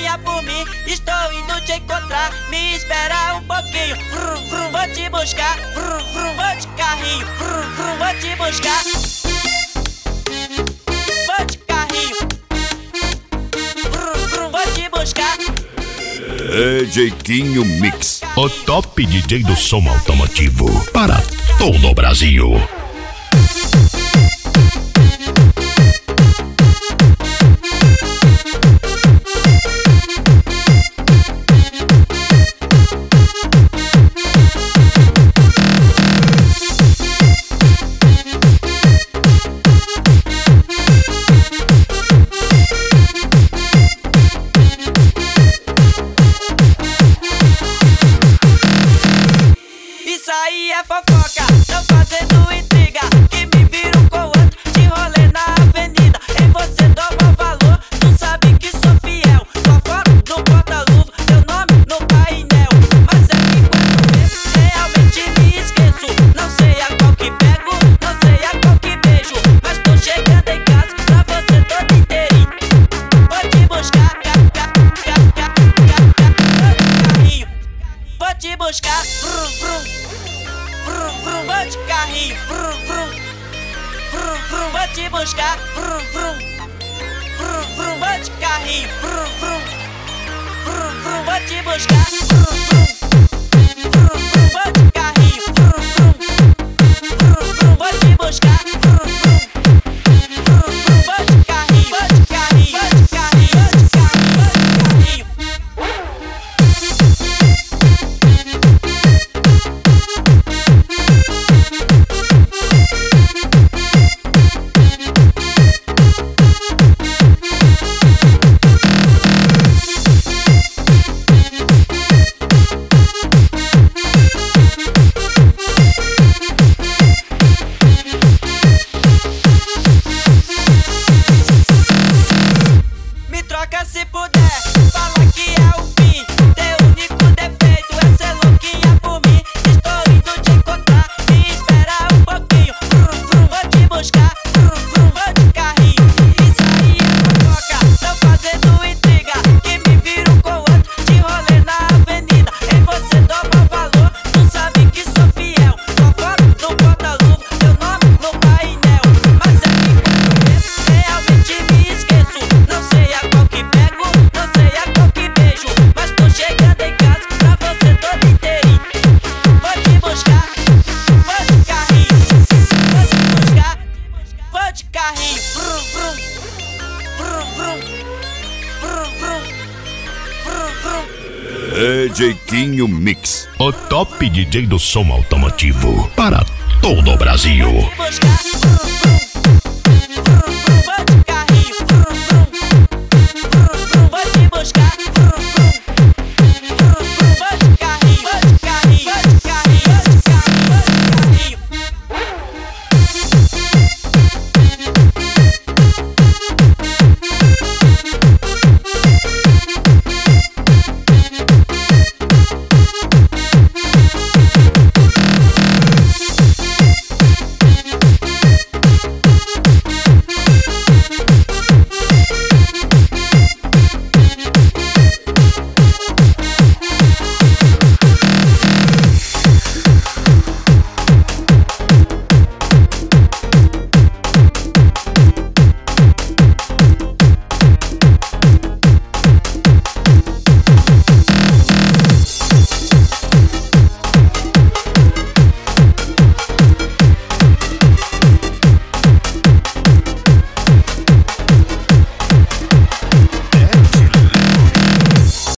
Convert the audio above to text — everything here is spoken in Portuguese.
louquinha por mim, estou indo te encontrar. Me espera um pouquinho, vrum, vrum, vou te buscar. Vrum, vrum, vou de carrinho, vrum, vrum, vou te buscar. Vou de carrinho, vrum, vrum, vou te buscar. Jeitinho Mix, o top DJ do som automotivo para todo o Brasil. Isso aí é fofoca, tão fazendo intriga, que me viram com outro, de rolê na avenida. Em você dou mau valor, tu sabe que sou fiel. Tua foto no porta-luva, teu nome no painel. Mas é que quando vê, realmente me esqueço. Não sei a qual que pego, não sei a qual que beijo, mas tô chegando em casa pra você todo inteirinho. Vou te buscar, vou te buscar, vrum, vrum. Vrum, vrum, vou de carrinho, vrum, vrum. Vrum, vrum, vou te buscar, vrum, vrum. Vrum, vrum, vou de carrinho, vrum, vrum. Vrum, vrum, vou te buscar, vrum, vrum. Vrum, vrum, vou de carrinho, vrum, vrum. Vrum, vrum, vou te buscar, vrum, vrum. Vrum, vrum, vou de carrinho, vou de carrinho, vou de carrinho, vou de carrinho, vou de carrinho. Me troca se puder, fala que é o fim. Teu único defeito é ser louquinha por mim. Estou indo te encontrar, me espera um pouquinho. Vrum, vrum, vou te buscar, vrum, vrum, vou de carrinho. Isso aí é fofoca, tão fazendo intriga, que me viram com outro, de rolê na avenida. Em você dou mau valor, tu sabe que sou fiel. Tua foto no porta-luva, teu nome no painel. Mas é que quando vê, realmente me esqueço. Não sei a qual que pego, não sei a qual que beijo, mas tô chegando em casa pra você todo inteirinho. Vou te buscar, vou de carrinho. Vou te buscar, vou de carrinho. Vrum, vrum. Vrum, vrum. Vrum, vrum. Vrum, vrum. Jeitinho Mix, O top DJ do som automotivo para todo o Brasil. Buscar, vrum, vrum.